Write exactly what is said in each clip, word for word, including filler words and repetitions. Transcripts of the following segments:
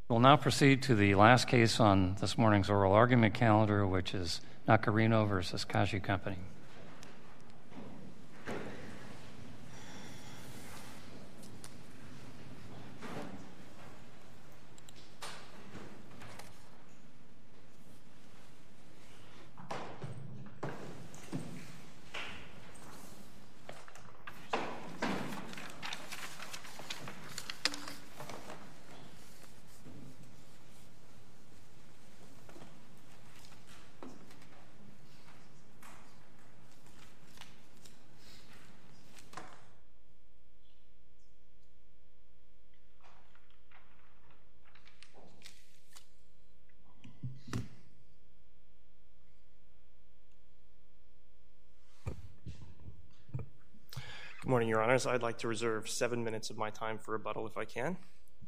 We'll now proceed to the last case on this morning's oral argument calendar, which is Nacarino versus Cashew Company. Good morning, Your Honors. I'd like to reserve seven minutes of my time for rebuttal if I can.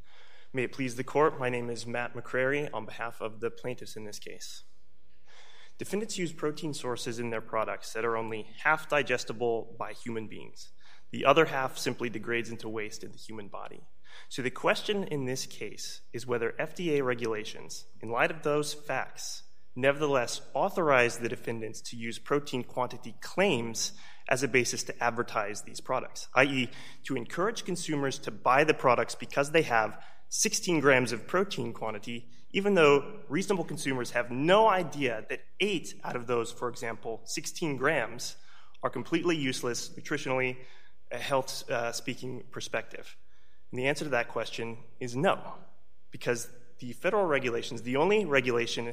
May it please the Court, my name is Matt McCrary on behalf of the plaintiffs in this case. Defendants use protein sources in their products that are only half digestible by human beings. The other half simply degrades into waste in the human body. So the question in this case is whether F D A regulations, in light of those facts, nevertheless authorize the defendants to use protein quantity claims as a basis to advertise these products, that is to encourage consumers to buy the products because they have sixteen grams of protein quantity, even though reasonable consumers have no idea that eight out of those, for example, sixteen grams, are completely useless nutritionally, a health-speaking perspective. And the answer to that question is no, because the federal regulations, the only regulation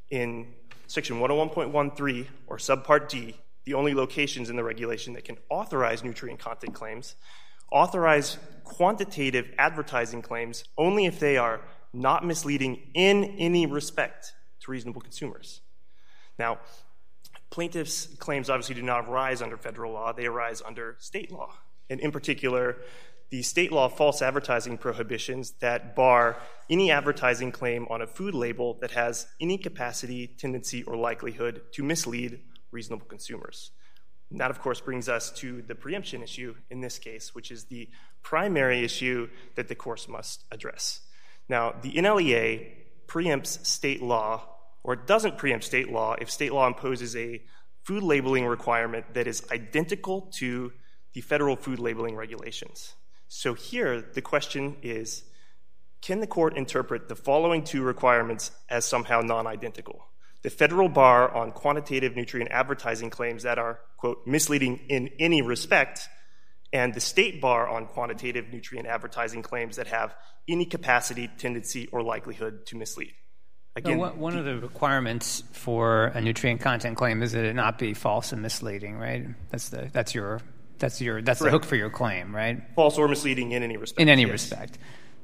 in Section one oh one point one three or Subpart D, the only locations in the regulation that can authorize nutrient content claims, authorize quantitative advertising claims only if they are not misleading in any respect to reasonable consumers. Now, plaintiffs' claims obviously do not arise under federal law, they arise under state law. And in particular, the state law false advertising prohibitions that bar any advertising claim on a food label that has any capacity, tendency, or likelihood to mislead reasonable consumers. And that, of course, brings us to the preemption issue in this case, which is the primary issue that the courts must address. Now, the N L E A preempts state law, or it doesn't preempt state law if state law imposes a food labeling requirement that is identical to the federal food labeling regulations. So here, the question is, can the court interpret the following two requirements as somehow non-identical? The federal bar on quantitative nutrient advertising claims that are, quote, misleading in any respect, and the state bar on quantitative nutrient advertising claims that have any capacity, tendency, or likelihood to mislead. Again, well, one of the requirements for a nutrient content claim is that it not be false and misleading, right? That's the that's your that's your that's Correct. the hook for your claim, right? False or misleading in any respect. In any yes. respect.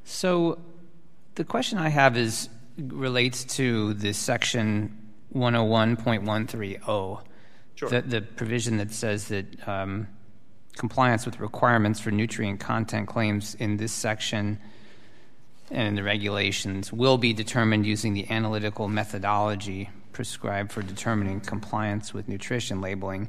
So the question I have is relates to the section one oh one point one three oh, sure. the, the provision that says that um, compliance with requirements for nutrient content claims in this section and in the regulations will be determined using the analytical methodology prescribed for determining compliance with nutrition labeling.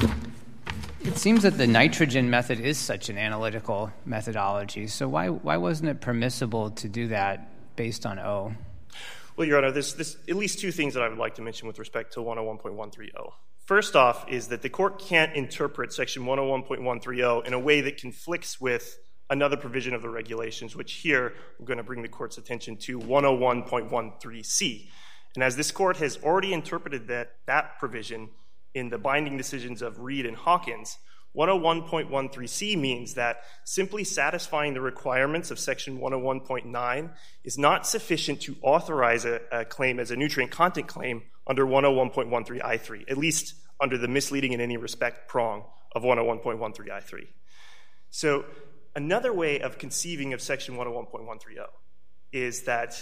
It seems that the nitrogen method is such an analytical methodology, so why why wasn't it permissible to do that based on O? Well, Your Honor, there's, there's at least two things that I would like to mention with respect to one oh one point one three oh. First off is that the court can't interpret section one oh one point one three oh in a way that conflicts with another provision of the regulations, which here I'm going to bring the court's attention to one oh one point one three C. And as this court has already interpreted that, that provision in the binding decisions of Reed and Hawkins, one oh one point one three C means that simply satisfying the requirements of section one oh one point nine is not sufficient to authorize a, a claim as a nutrient content claim under one oh one point one three I three, at least under the misleading in any respect prong of one oh one point one three I three. So another way of conceiving of section one oh one point one three oh is that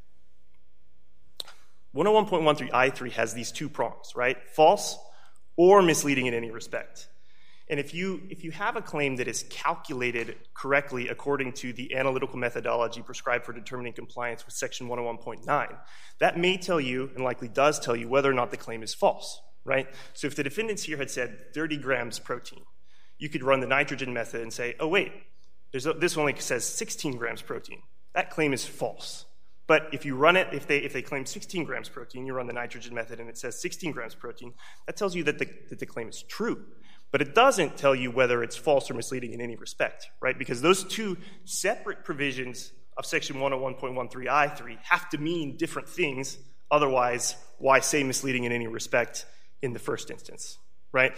one oh one point one three I three has these two prongs, right? False or misleading in any respect. And if you if you have a claim that is calculated correctly according to the analytical methodology prescribed for determining compliance with section one oh one point nine, that may tell you, and likely does tell you, whether or not the claim is false, right? So if the defendants here had said thirty grams protein, you could run the nitrogen method and say, oh wait, there's a, this only says sixteen grams protein. That claim is false. But if you run it, if they if they claim sixteen grams protein, you run the nitrogen method and it says sixteen grams protein, that tells you that the, that the claim is true. But it doesn't tell you whether it's false or misleading in any respect, right? Because those two separate provisions of Section one oh one point one three I three have to mean different things. Otherwise, why say misleading in any respect in the first instance, right?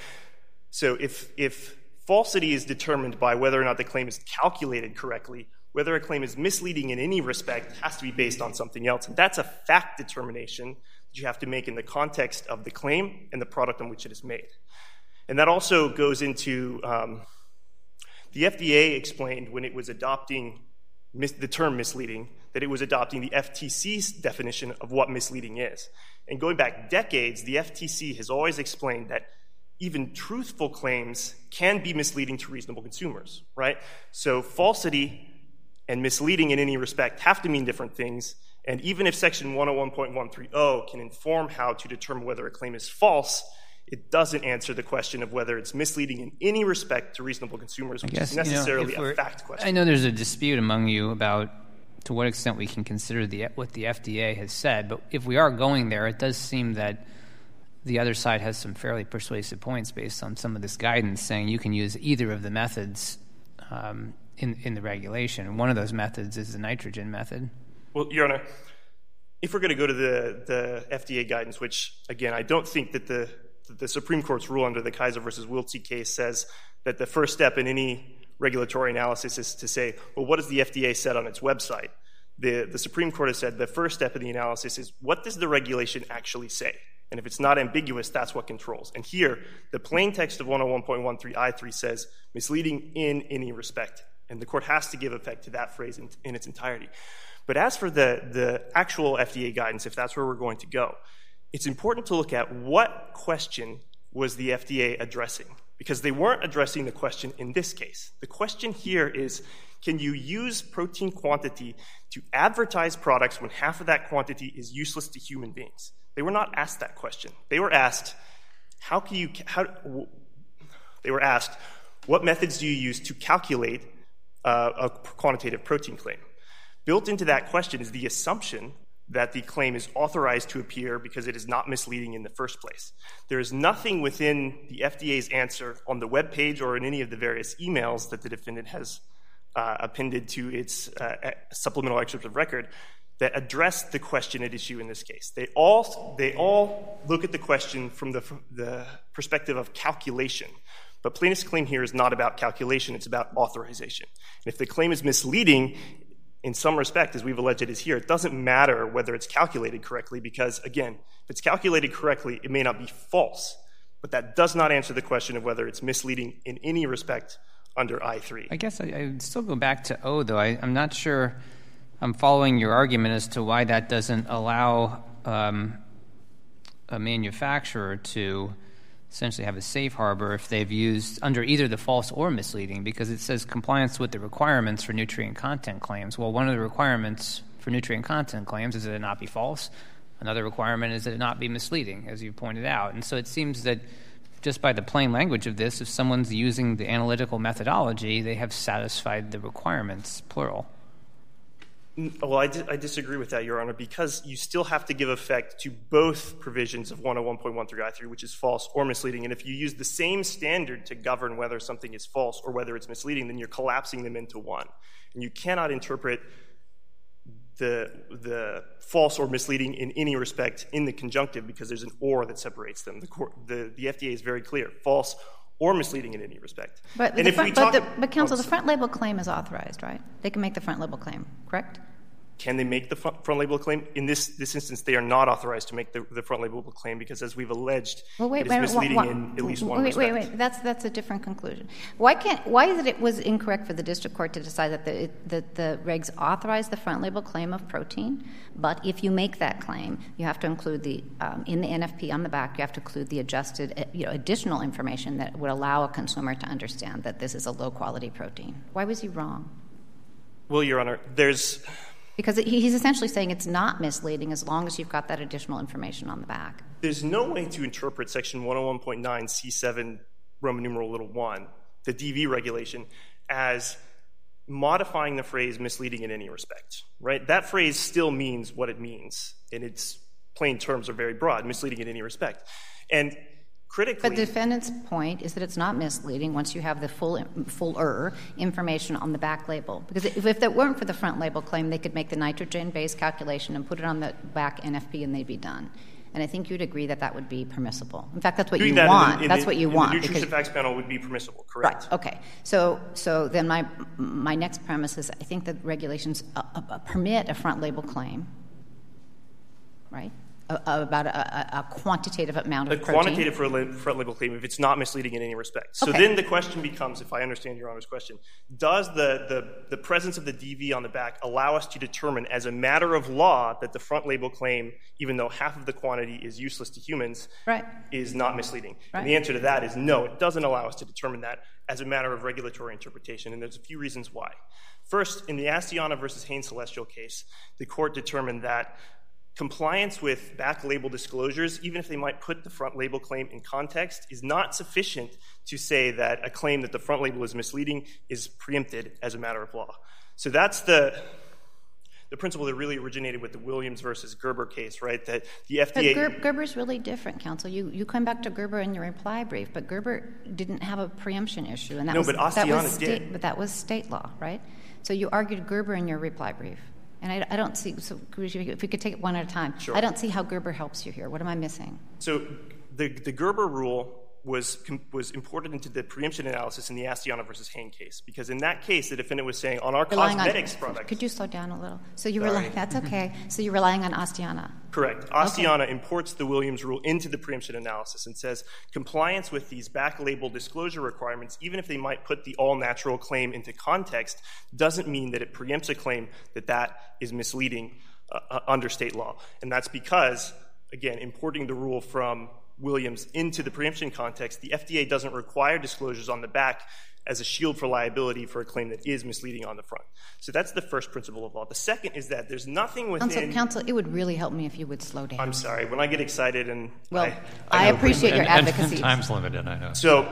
So if if falsity is determined by whether or not the claim is calculated correctly, whether a claim is misleading in any respect has to be based on something else. And that's a fact determination that you have to make in the context of the claim and the product on which it is made. And that also goes into, um, the F D A explained when it was adopting mis- the term misleading, that it was adopting the F T C's definition of what misleading is. And going back decades, the F T C has always explained that even truthful claims can be misleading to reasonable consumers, right? So falsity and misleading in any respect have to mean different things. And even if Section one oh one point one three oh can inform how to determine whether a claim is false, it doesn't answer the question of whether it's misleading in any respect to reasonable consumers, which guess, is necessarily you know, a fact question. I know there's a dispute among you about to what extent we can consider the what the F D A has said, but if we are going there, it does seem that the other side has some fairly persuasive points based on some of this guidance saying you can use either of the methods um, in, in the regulation. One of those methods is the nitrogen method. Well, Your Honor, if we're going to go to the, the F D A guidance, which, again, I don't think that the, the Supreme Court's rule under the Kaiser versus Wiltse case says that the first step in any regulatory analysis is to say, well, what does the F D A said on its website? The, the Supreme Court has said the first step in the analysis is what does the regulation actually say? And if it's not ambiguous, that's what controls. And here, the plain text of one oh one point one three I three says misleading in any respect. And the court has to give effect to that phrase in, in its entirety. But as for the, the actual F D A guidance, if that's where we're going to go, it's important to look at what question was the F D A addressing, because they weren't addressing the question in this case. The question here is, can you use protein quantity to advertise products when half of that quantity is useless to human beings? They were not asked that question. They were asked, how can you, how, they were asked, what methods do you use to calculate uh, a quantitative protein claim? Built into that question is the assumption that the claim is authorized to appear because it is not misleading in the first place. There is nothing within the F D A's answer on the web page or in any of the various emails that the defendant has uh, appended to its uh, supplemental excerpt of record that address the question at issue in this case. They all, they all look at the question from the, the perspective of calculation. But plaintiff's claim here is not about calculation, it's about authorization. And if the claim is misleading, in some respect, as we've alleged it is here, it doesn't matter whether it's calculated correctly because, again, if it's calculated correctly, it may not be false. But that does not answer the question of whether it's misleading in any respect under I three. I guess I, I would still go back to O, though. I, I'm not sure I'm following your argument as to why that doesn't allow um, a manufacturer to essentially have a safe harbor if they've used under either the false or misleading, because it says compliance with the requirements for nutrient content claims. Well, one of the requirements for nutrient content claims is that it not be false. Another requirement is that it not be misleading, as you pointed out. And so it seems that just by the plain language of this, if someone's using the analytical methodology, they have satisfied the requirements, plural. Well, I, di- I disagree with that, Your Honor, because you still have to give effect to both provisions of one oh one point one three I three, which is false or misleading. And if you use the same standard to govern whether something is false or whether it's misleading, then you're collapsing them into one. And you cannot interpret the, the false or misleading in any respect in the conjunctive because there's an or that separates them. The, court, the, the F D A is very clear, false or misleading in any respect. But, and the if front, we talk, but, the, but counsel, oh, the front label claim is authorized, right? They can make the front label claim, correct? Can they make the front, front label claim? In this this instance, they are not authorized to make the, the front label claim because, as we've alleged, well, wait, it is wait, misleading wait, in at least one wait, respect. Wait, wait, that's that's a different conclusion. Why can't? Why is it it was incorrect for the district court to decide that the it, that the regs authorize the front label claim of protein, but if you make that claim, you have to include the um, in the N F P on the back, you have to include the adjusted, you know, additional information that would allow a consumer to understand that this is a low quality protein. Why was he wrong? Well, Your Honor, there's. Because he's essentially saying it's not misleading as long as you've got that additional information on the back. There's no way to interpret Section one oh one point nine C seven Roman numeral little one, the D V regulation, as modifying the phrase misleading in any respect, right? That phrase still means what it means, and its plain terms are very broad, misleading in any respect. And critically... But the defendant's point is that it's not misleading once you have the full, fuller information on the back label. Because if, if it weren't for the front label claim, they could make the nitrogen-based calculation and put it on the back N F P and they'd be done. And I think you'd agree that that would be permissible. In fact, that's what Doing you that want. In the, in that's the, what you in want. The nutrition because, facts panel would be permissible, correct? Right. Okay. So, so then my my next premise is I think that regulations uh, uh, permit a front label claim, right? Uh, about a, a, a quantitative amount of a protein. quantitative front label claim if it's not misleading in any respect. So okay. then the question becomes, if I understand Your Honor's question, does the, the, the presence of the D V on the back allow us to determine as a matter of law that the front label claim, even though half of the quantity is useless to humans, right. is not misleading? Right. And the answer to that is no, it doesn't allow us to determine that as a matter of regulatory interpretation, and there's a few reasons why. First, in the Astiana versus Hain Celestial case, the court determined that compliance with back label disclosures, even if they might put the front label claim in context, is not sufficient to say that a claim that the front label is misleading is preempted as a matter of law. So that's the the principle that really originated with the Williams versus Gerber case, right? That the F D A... But Ger- Gerber's really different, counsel. You you come back to Gerber in your reply brief, but Gerber didn't have a preemption issue. And that no, was, but Astiana that was did. State, but that was state law, right? So you argued Gerber in your reply brief. And I, I don't see, so if we could take it one at a time. Sure. I don't see how Gerber helps you here. What am I missing? So the, the Gerber rule was was imported into the preemption analysis in the Astiana versus Hain case, because in that case, the defendant was saying on our relying cosmetics on, products. Could you slow down a little? So you Sorry. rely, that's okay. So you're relying on Astiana. Correct. Astiana okay. imports the Williams rule into the preemption analysis and says compliance with these back label disclosure requirements, even if they might put the all-natural claim into context, doesn't mean that it preempts a claim that that is misleading uh, under state law. And that's because, again, importing the rule from Williams into the preemption context, the F D A doesn't require disclosures on the back as a shield for liability for a claim that is misleading on the front. So that's the first principle of law. The second is that there's nothing within... Counsel, counsel, it would really help me if you would slow down. I'm sorry. When I get excited and... Well, I, I, I appreciate your and, advocacy. And time's limited, I know. So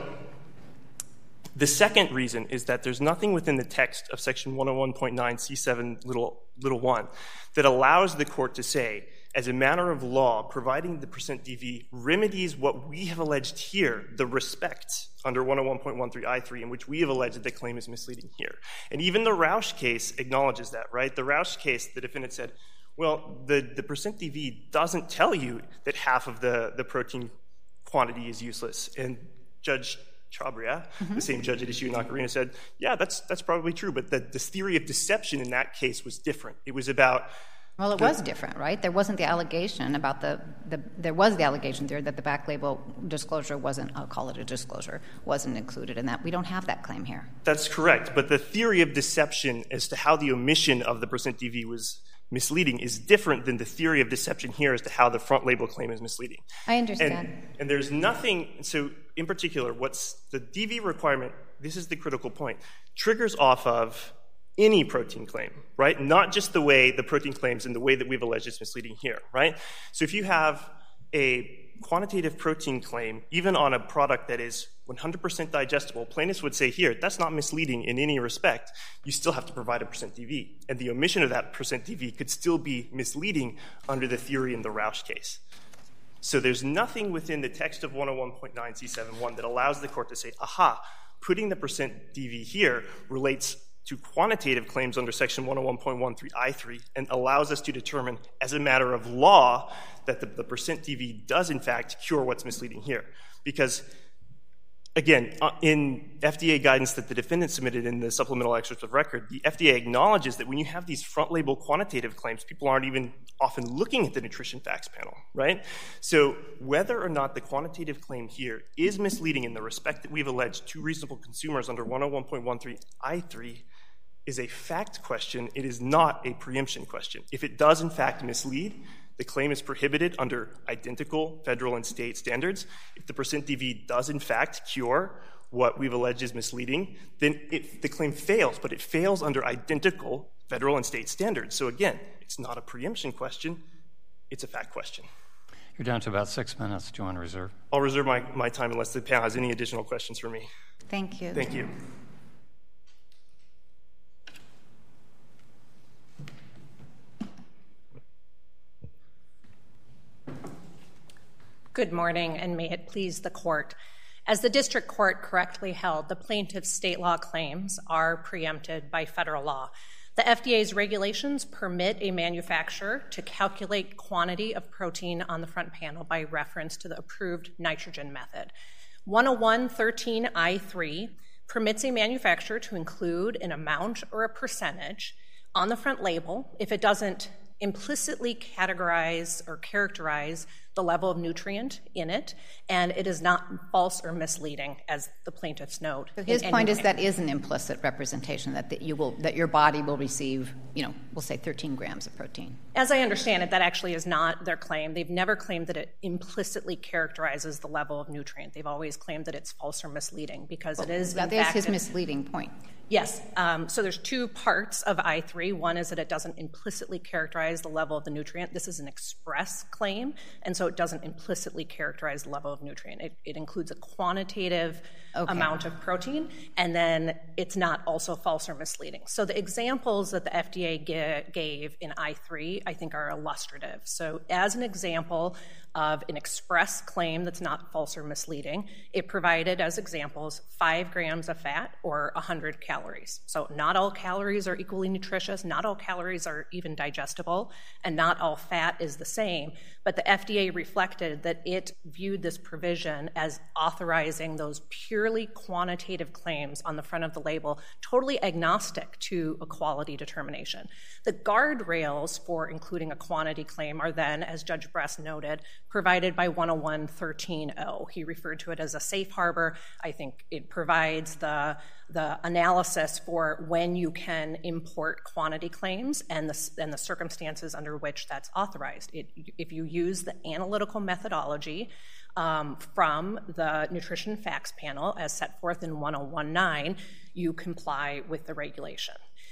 the second reason is that there's nothing within the text of Section one oh one point nine C seven little, little one that allows the court to say, as a matter of law, providing the percent D V remedies what we have alleged here, the respect under one oh one point one three I three, in which we have alleged that the claim is misleading here. And even the Roush case acknowledges that, right? The Roush case, the defendant said, well, the, the percent D V doesn't tell you that half of the, the protein quantity is useless. And Judge Chabria, mm-hmm. the same judge at issue in Ocarina, said, yeah, that's that's probably true, but the, the theory of deception in that case was different. It was about... Well, it was different, right? There wasn't the allegation about the, the there was the allegation there that the back label disclosure wasn't, I'll call it a disclosure, wasn't included in that. We don't have that claim here. That's correct. But the theory of deception as to how the omission of the percent D V was misleading is different than the theory of deception here as to how the front label claim is misleading. I understand. And, and there's nothing, so in particular, what's the D V requirement, this is the critical point, triggers off of any protein claim, right? Not just the way the protein claims and the way that we've alleged it's misleading here, right? So if you have a quantitative protein claim, even on a product that is one hundred percent digestible, plaintiffs would say here, that's not misleading in any respect. You still have to provide a percent D V. And the omission of that percent D V could still be misleading under the theory in the Roush case. So there's nothing within the text of one oh one point nine C seven one that allows the court to say, aha, putting the percent D V here relates to quantitative claims under Section one oh one point one three I three and allows us to determine as a matter of law that the, the percent D V does in fact cure what's misleading here. Because, again, uh, in F D A guidance that the defendant submitted in the supplemental excerpt of record, the F D A acknowledges that when you have these front label quantitative claims, people aren't even often looking at the nutrition facts panel, right? So whether or not the quantitative claim here is misleading in the respect that we've alleged to reasonable consumers under one oh one point one three I three is a fact question. It is not a preemption question. If it does in fact mislead, the claim is prohibited under identical federal and state standards. If the percent D V does in fact cure what we've alleged is misleading, then it, the claim fails, but it fails under identical federal and state standards. So again, it's not a preemption question, it's a fact question. You're down to about six minutes. Do you want to reserve? I'll reserve my, my time unless the panel has any additional questions for me. Thank you. Thank you. Good morning, and may it please the court. As the district court correctly held, the plaintiff's state law claims are preempted by federal law. The F D A's regulations permit a manufacturer to calculate quantity of protein on the front panel by reference to the approved nitrogen method. one oh one thirteen I three permits a manufacturer to include an amount or a percentage on the front label if it doesn't implicitly categorize or characterize the level of nutrient in it, and it is not false or misleading, as the plaintiffs note. So his point is that is an implicit representation that, that you will that your body will receive, you know, we'll say thirteen grams of protein. As I understand it, that actually is not their claim. They've never claimed that it implicitly characterizes the level of nutrient. They've always claimed that it's false or misleading because well, it is. That in is fact, his misleading point. Yes. Um, so there's two parts of I three. One is that it doesn't implicitly characterize the level of the nutrient. This is an express claim, and so it doesn't implicitly characterize the level of nutrient. It, it includes a quantitative okay. amount of protein, and then it's not also false or misleading. So the examples that the F D A g- gave in I three, I think, are illustrative. So as an example of an express claim that's not false or misleading, it provided as examples five grams of fat or one hundred calories. So not all calories are equally nutritious, not all calories are even digestible, and not all fat is the same. But the F D A reflected that it viewed this provision as authorizing those purely quantitative claims on the front of the label, totally agnostic to a quality determination. The guardrails for including a quantity claim are then, as Judge Bress noted, provided by one oh one thirteen oh. He referred to it as a safe harbor. I think it provides the, the analysis for when you can import quantity claims and the, and the circumstances under which that's authorized. It, if you use the analytical methodology um, from the Nutrition Facts Panel as set forth in one oh one nine, you comply with the regulation.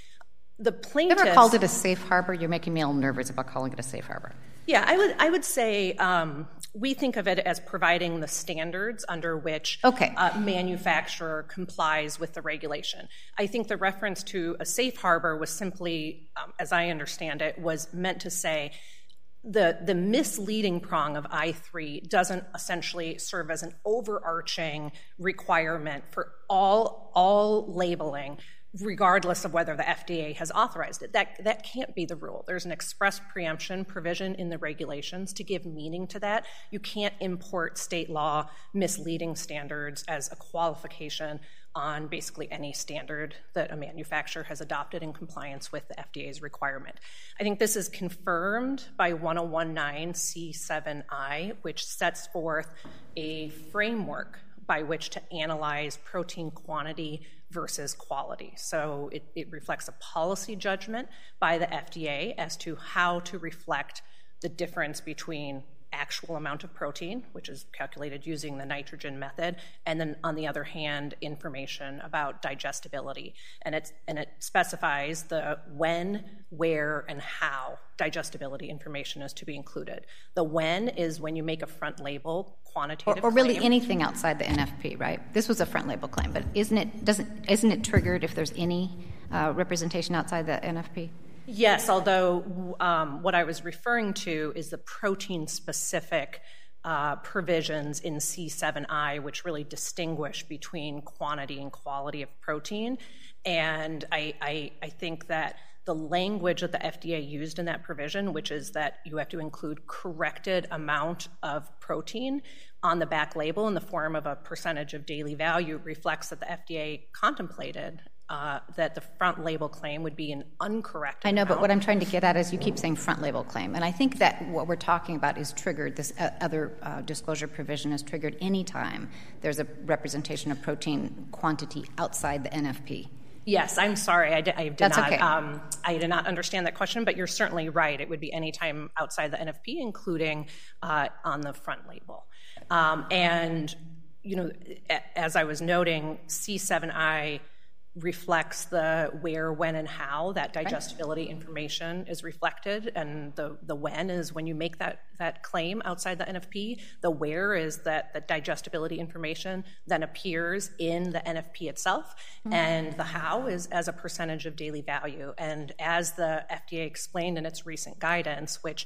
The plaintiffs... You ever called it a safe harbor? You're making me a little nervous about calling it a safe harbor. Yeah, I would I would say um, we think of it as providing the standards under which okay. a manufacturer complies with the regulation. I think the reference to a safe harbor was simply, um, as I understand it, was meant to say the, the misleading prong of I three doesn't essentially serve as an overarching requirement for all all labeling, regardless of whether the F D A has authorized it. That, that can't be the rule. There's an express preemption provision in the regulations to give meaning to that. You can't import state law misleading standards as a qualification on basically any standard that a manufacturer has adopted in compliance with the F D A's requirement. I think this is confirmed by one oh one nine C seven I, which sets forth a framework by which to analyze protein quantity versus quality. So it, it reflects a policy judgment by the F D A as to how to reflect the difference between actual amount of protein, which is calculated using the nitrogen method, and then on the other hand, information about digestibility. And it, and it specifies the when, where, and how digestibility information is to be included. The when is when you make a front label quantitative or, or really claim. Anything outside the N F P, right? This was a front label claim, but isn't it doesn't isn't it triggered if there's any uh, representation outside the N F P? Yes, although um, what I was referring to is the protein-specific uh, provisions in C seven I, which really distinguish between quantity and quality of protein. And I, I, I think that the language that the F D A used in that provision, which is that you have to include corrected amount of protein on the back label in the form of a percentage of daily value, reflects that the F D A contemplated uh, that the front label claim would be an uncorrected I know, amount. But what I'm trying to get at is you keep saying front label claim. And I think that what we're talking about is triggered, this uh, other uh, disclosure provision is triggered any time there's a representation of protein quantity outside the N F P. Yes, I'm sorry. I did, I did That's not. Okay. Um, I did not understand that question, but you're certainly right. It would be any time outside the N F P, including uh, on the front label. Um, and you know, as I was noting, C seven I reflects the where, when, and how that digestibility right. information is reflected, and the the when is when you make that that claim outside the N F P. The where is that the digestibility information then appears in the N F P itself, mm-hmm. and the how is as a percentage of daily value. And as the F D A explained in its recent guidance, which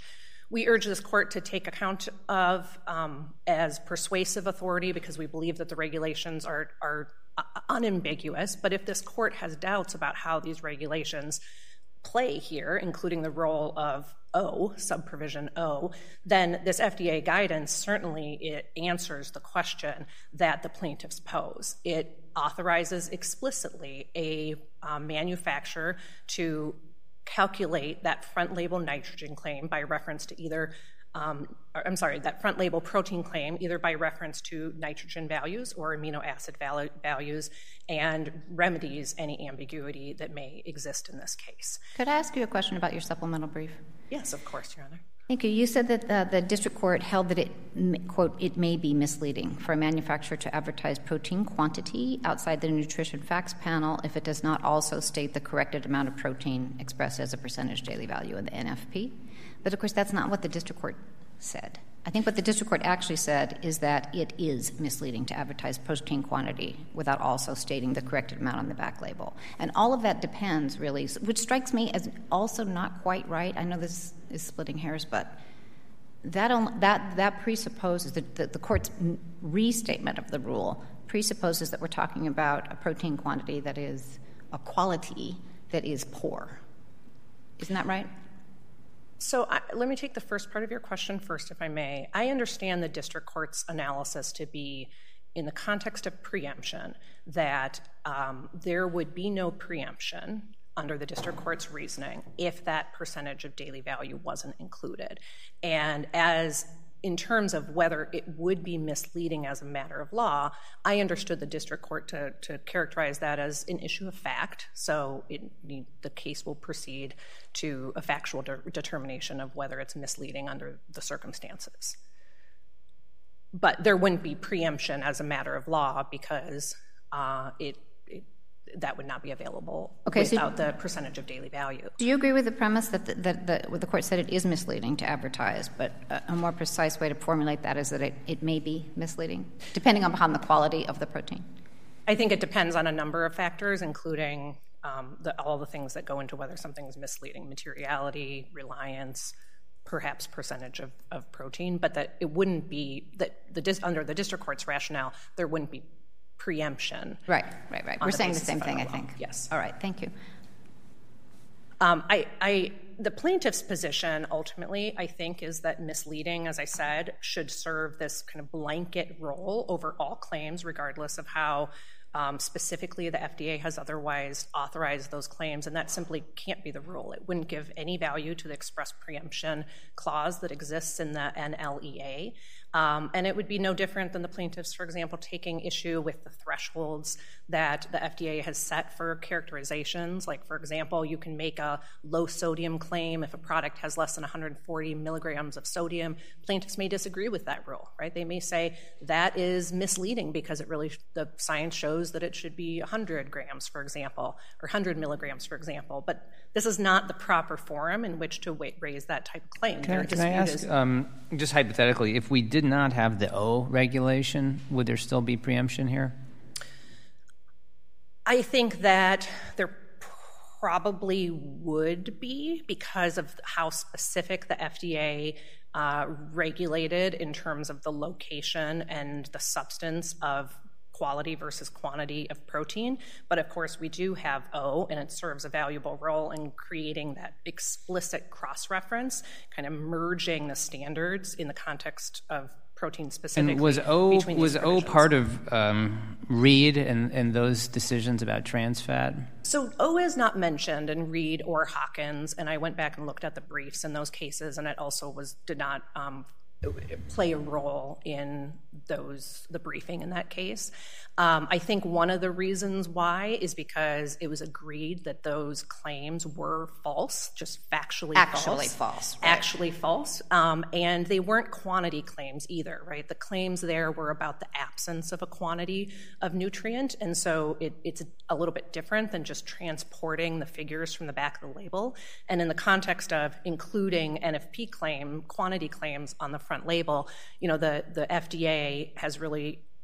We urge this court to take account of um, as persuasive authority because we believe that the regulations are, are unambiguous. But if this court has doubts about how these regulations play here, including the role of O, subprovision O, then this F D A guidance certainly it answers the question that the plaintiffs pose. It authorizes explicitly a um, manufacturer to calculate that front label nitrogen claim by reference to either Um, I'm sorry, that front label protein claim either by reference to nitrogen values or amino acid val- values and remedies any ambiguity that may exist in this case. Could I ask you a question about your supplemental brief? Yes, of course, Your Honor. Thank you. You said that uh, the district court held that it, quote, it may be misleading for a manufacturer to advertise protein quantity outside the nutrition facts panel if it does not also state the corrected amount of protein expressed as a percentage daily value in the N F P. But, of course, that's not what the district court said. I think what the district court actually said is that it is misleading to advertise protein quantity without also stating the corrected amount on the back label. And all of that depends, really, which strikes me as also not quite right. I know this is splitting hairs, but that only, that, that presupposes that the, the court's restatement of the rule presupposes that we're talking about a protein quantity that is a quality that is poor. Isn't that right? So I, let me take the first part of your question first, if I may. I understand the district court's analysis to be in the context of preemption, that um, there would be no preemption under the district court's reasoning if that percentage of daily value wasn't included. And as in terms of whether it would be misleading as a matter of law, I understood the district court to, to characterize that as an issue of fact. So it, the case will proceed to a factual de- determination of whether it's misleading under the circumstances. But there wouldn't be preemption as a matter of law because uh, it, it that would not be available okay, without so the percentage of daily value. Do you agree with the premise that the, that the, what the court said it is misleading to advertise, but a, a more precise way to formulate that is that it, it may be misleading, depending upon the quality of the protein? I think it depends on a number of factors, including um, the, all the things that go into whether something is misleading: materiality, reliance, perhaps percentage of, of protein, but that it wouldn't be, that the under the district court's rationale, there wouldn't be preemption. Right, right, right. We're saying the same thing, I law. think. Yes. All right, thank you. Um, I, I, the plaintiff's position, ultimately, I think, is that misleading, as I said, should serve this kind of blanket role over all claims, regardless of how um, specifically the F D A has otherwise authorized those claims, and that simply can't be the rule. It wouldn't give any value to the express preemption clause that exists in the N L E A. Um, and it would be no different than the plaintiffs, for example, taking issue with the thresholds that the F D A has set for characterizations. Like, for example, you can make a low sodium claim if a product has less than one hundred forty milligrams of sodium. Plaintiffs may disagree with that rule, right? They may say that is misleading because it really, the science shows that it should be one hundred grams, for example, or one hundred milligrams, for example. But this is not the proper forum in which to wait, raise that type of claim. Can, can I ask, is, um, just hypothetically, if we did not have the O regulation, would there still be preemption here? I think that there probably would be because of how specific the F D A uh, regulated in terms of the location and the substance of quality versus quantity of protein. But of course, we do have O, and it serves a valuable role in creating that explicit cross-reference, kind of merging the standards in the context of protein specifically. And was O was O provisions. part of um, Reed and, and those decisions about trans fat? So O is not mentioned in Reed or Hawkins, and I went back and looked at the briefs in those cases, and it also was did not um, play a role in those the briefing in that case. Um, I think one of the reasons why is because it was agreed that those claims were false, just factually Actually false. false. Right. Actually false. Um, and they weren't quantity claims either, right? The claims there were about the absence of a quantity of nutrient, and so it, it's a little bit different than just transporting the figures from the back of the label. And in the context of including N F P claim, quantity claims on the front label, you know, the, the F D A has really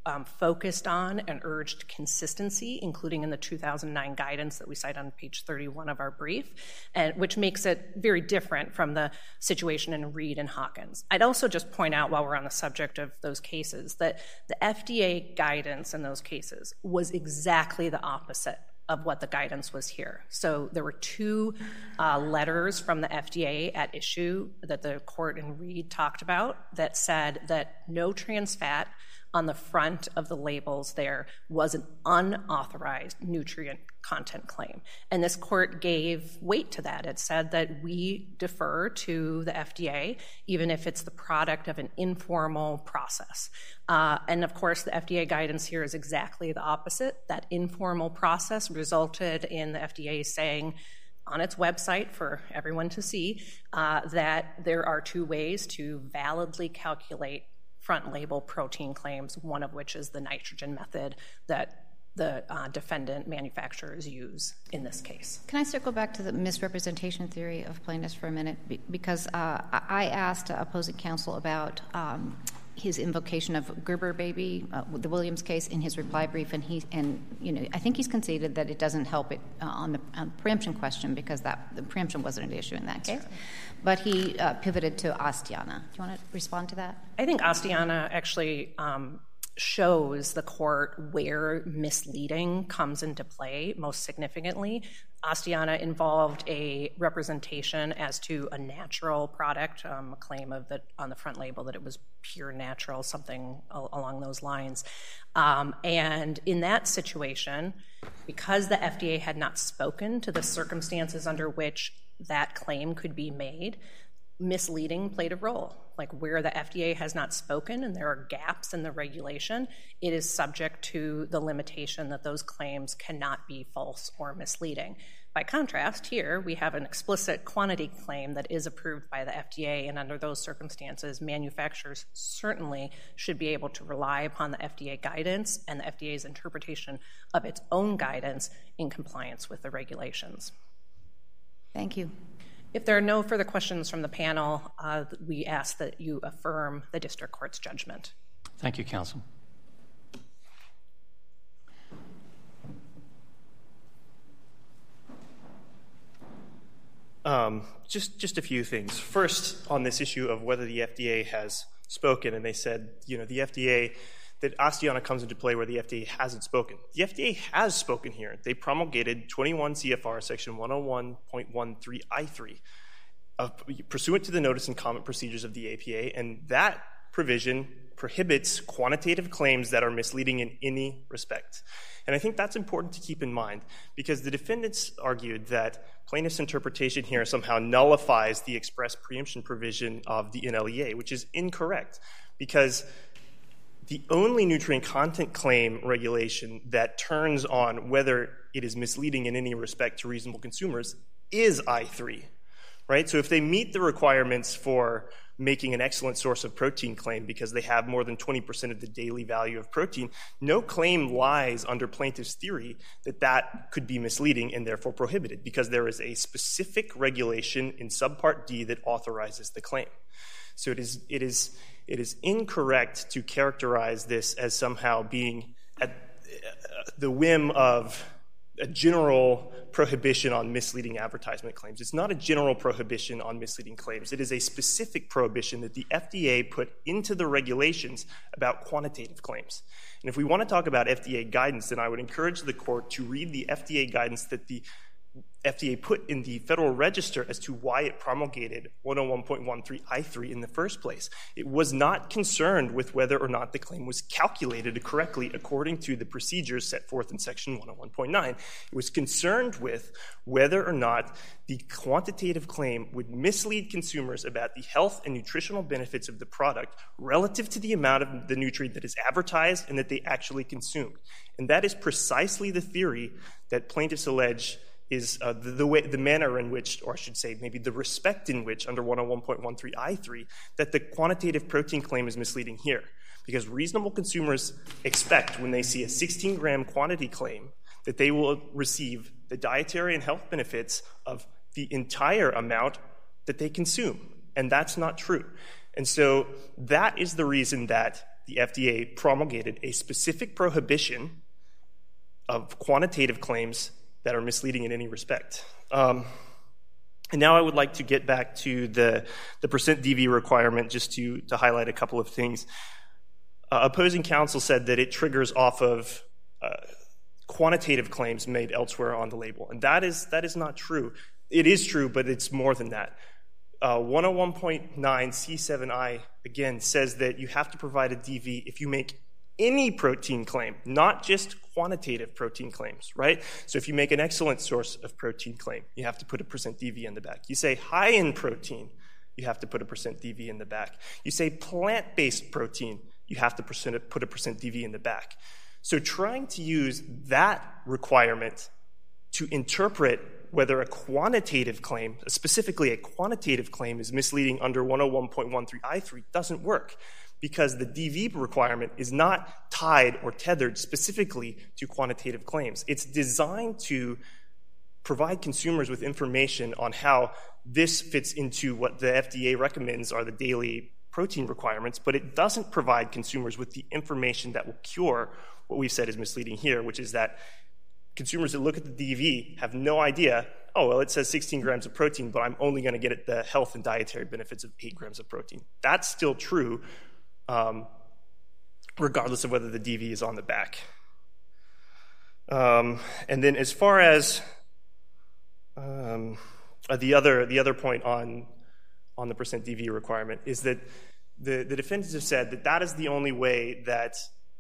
um, focused on and urged consistency, including in the two thousand nine guidance that we cite on page thirty-one of our brief, and which makes it very different from the situation in Reed and Hawkins. I'd also just point out, while we're on the subject of those cases, that the F D A guidance in those cases was exactly the opposite of what the guidance was here. So there were two uh, letters from the F D A at issue that the court in Reed talked about that said that no trans fat on the front of the labels there was an unauthorized nutrient content claim. And this court gave weight to that. It said that we defer to the F D A, even if it's the product of an informal process. Uh, and of course, the F D A guidance here is exactly the opposite. That informal process resulted in the F D A saying on its website for everyone to see uh, that there are two ways to validly calculate front label protein claims, one of which is the nitrogen method that the uh, defendant manufacturers use in this case. Can I circle back to the misrepresentation theory of plaintiffs for a minute? Be- because uh, I asked opposing counsel about um, his invocation of Gerber baby, uh, the Williams case, in his reply brief, and he and you know I think he's conceded that it doesn't help it uh, on the on preemption question because that the preemption wasn't an issue in that case. Right. But he uh, pivoted to Astiana. Do you want to respond to that? I think Astiana actually um, shows the court where misleading comes into play most significantly. Astiana involved a representation as to a natural product, um, a claim of that on the front label that it was pure natural, something al- along those lines. Um, and in that situation, because the F D A had not spoken to the circumstances under which that claim could be made, misleading played a role. Like where the F D A has not spoken and there are gaps in the regulation, it is subject to the limitation that those claims cannot be false or misleading. By contrast, here we have an explicit quantity claim that is approved by the F D A, and under those circumstances, manufacturers certainly should be able to rely upon the F D A guidance and the F D A's interpretation of its own guidance in compliance with the regulations. Thank you. If there are no further questions from the panel, uh, we ask that you affirm the district court's judgment. Thank you, counsel. Um, just, just a few things. First, on this issue of whether the F D A has spoken, and they said, you know, the F D A, that Astiana comes into play where the F D A hasn't spoken. The F D A has spoken here. They promulgated twenty-one C F R section one oh one point one three I three, uh, pursuant to the notice and comment procedures of the A P A, and that provision prohibits quantitative claims that are misleading in any respect. And I think that's important to keep in mind because the defendants argued that plaintiff's interpretation here somehow nullifies the express preemption provision of the N L E A, which is incorrect because the only nutrient content claim regulation that turns on whether it is misleading in any respect to reasonable consumers is I three, right? So if they meet the requirements for making an excellent source of protein claim because they have more than twenty percent of the daily value of protein, no claim lies under plaintiff's theory that that could be misleading and therefore prohibited because there is a specific regulation in subpart D that authorizes the claim. So it is, it is, it is incorrect to characterize this as somehow being at the whim of a general prohibition on misleading advertisement claims. It's not a general prohibition on misleading claims. It is a specific prohibition that the F D A put into the regulations about quantitative claims. And if we want to talk about F D A guidance, then I would encourage the court to read the F D A guidance that the F D A put in the Federal Register as to why it promulgated one oh one point one three I three in the first place. It was not concerned with whether or not the claim was calculated correctly according to the procedures set forth in Section one oh one point nine. It was concerned with whether or not the quantitative claim would mislead consumers about the health and nutritional benefits of the product relative to the amount of the nutrient that is advertised and that they actually consumed. And that is precisely the theory that plaintiffs allege is uh, the, the way, the manner in which, or I should say maybe the respect in which under one oh one point one three I three, that the quantitative protein claim is misleading here. Because reasonable consumers expect when they see a sixteen gram quantity claim that they will receive the dietary and health benefits of the entire amount that they consume. And that's not true. And so that is the reason that the F D A promulgated a specific prohibition of quantitative claims that are misleading in any respect. Um, and now I would like to get back to the, the percent D V requirement just to, to highlight a couple of things. Uh, opposing counsel said that it triggers off of uh, quantitative claims made elsewhere on the label, and that is, that is not true. It is true, but it's more than that. Uh, one oh one point nine C seven I, again, says that you have to provide a D V if you make any protein claim, not just quantitative protein claims, right? So if you make an excellent source of protein claim, you have to put a percent D V in the back. You say high in protein, you have to put a percent D V in the back. You say plant-based protein, you have to percent, put a percent D V in the back. So trying to use that requirement to interpret whether a quantitative claim, specifically a quantitative claim, is misleading under one oh one point one three I three doesn't work, because the D V requirement is not tied or tethered specifically to quantitative claims. It's designed to provide consumers with information on how this fits into what the F D A recommends are the daily protein requirements, but it doesn't provide consumers with the information that will cure what we've said is misleading here, which is that consumers that look at the D V have no idea, oh, well, it says sixteen grams of protein, but I'm only going to get the health and dietary benefits of eight grams of protein. That's still true, um, regardless of whether the D V is on the back. Um, and then as far as um, uh, the other the other point on, on the percent D V requirement is that the, the defendants have said that that is the only way that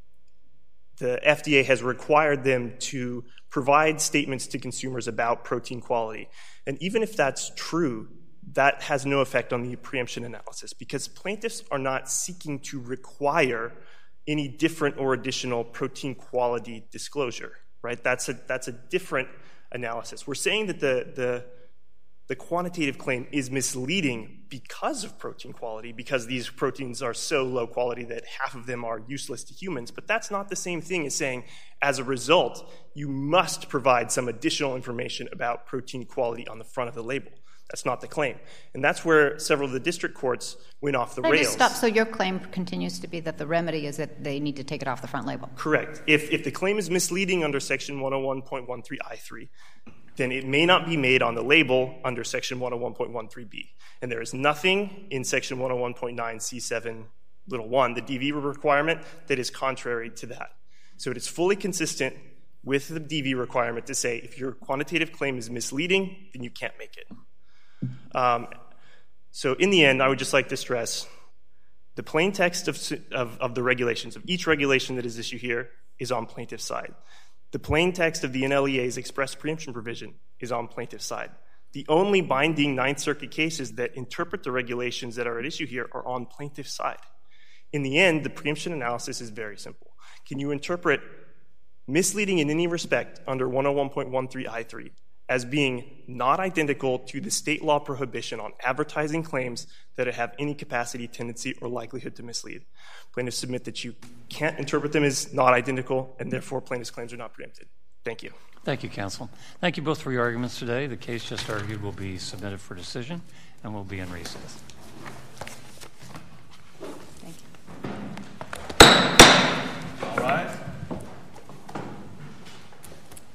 the F D A has required them to provide statements to consumers about protein quality. And even if that's true, that has no effect on the preemption analysis, because plaintiffs are not seeking to require any different or additional protein quality disclosure, right? That's a, that's a different analysis. We're saying that the, the, the quantitative claim is misleading because of protein quality, because these proteins are so low quality that half of them are useless to humans, but that's not the same thing as saying, as a result, you must provide some additional information about protein quality on the front of the label. That's not the claim. And that's where several of the district courts went off the Can I rails. just stop? So your claim continues to be that the remedy is that they need to take it off the front label? Correct. If, if the claim is misleading under Section one oh one point one three I three, then it may not be made on the label under Section one oh one point one three B. And there is nothing in Section one oh one point nine C seven little one, the D V requirement, that is contrary to that. So it is fully consistent with the D V requirement to say if your quantitative claim is misleading, then you can't make it. Um, so in the end, I would just like to stress the plain text of, of, of the regulations, of each regulation that is issued here, is on plaintiff's side. The plain text of the N L E A's express preemption provision is on plaintiff's side. The only binding Ninth Circuit cases that interpret the regulations that are at issue here are on plaintiff's side. In the end, the preemption analysis is very simple. Can you interpret misleading in any respect under one oh one point one three I three as being not identical to the state law prohibition on advertising claims that have any capacity, tendency, or likelihood to mislead? Plaintiffs submit that you can't interpret them as not identical, and therefore plaintiffs' claims are not preempted. Thank you. Thank you, counsel. Thank you both for your arguments today. The case just argued will be submitted for decision and will be in recess.